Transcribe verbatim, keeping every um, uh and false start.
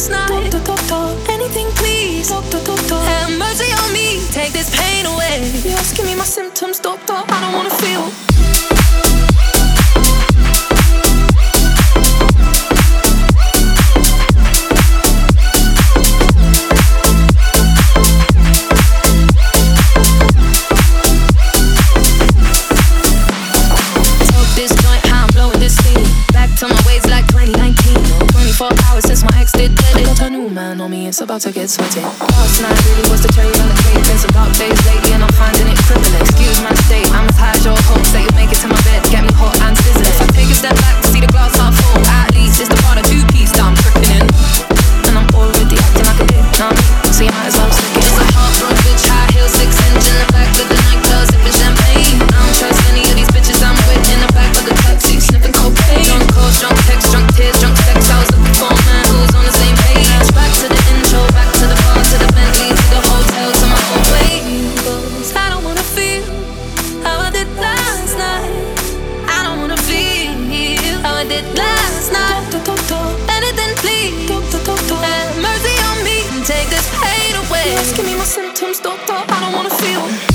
last night. Doctor, doctor, anything please. Doctor, doctor, have mercy on me. Take this pain away. You're asking me my symptoms, doctor. I don't wanna feel. Man on me, it's about to get sweaty. Last night really was the cherry on the cake. Been some dark days lately and I'm finding it crippling. Excuse my state, I'm as high as your hopes that you'll make it to my bed. Get me hot and sizzling. If I take a step back to see the glass half full, at least it's the part of two-piece that I'm tripping in. And I'm already acting like a dick, know what I mean? So you might as well stick it. It's a heartbroken bitch, high heel, six inch in the back of the nightclub, sipping champagne. I don't trust any of these bitches I'm with in the back of the taxi, sniffing cocaine. Drunk calls, drunk texts, drunk tears, drunk sex. I was looking for a man who's on the same page. Back to the intro, back to the bar, to the Bentley, to the hotel, to my own way. Cause I don't wanna feel how I did last night. I don't wanna feel how I did last night. Doctor, doctor, anything please. Doctor, doctor, have mercy on me. Take this pain away. You're asking me my symptoms, doctor. I don't wanna feel.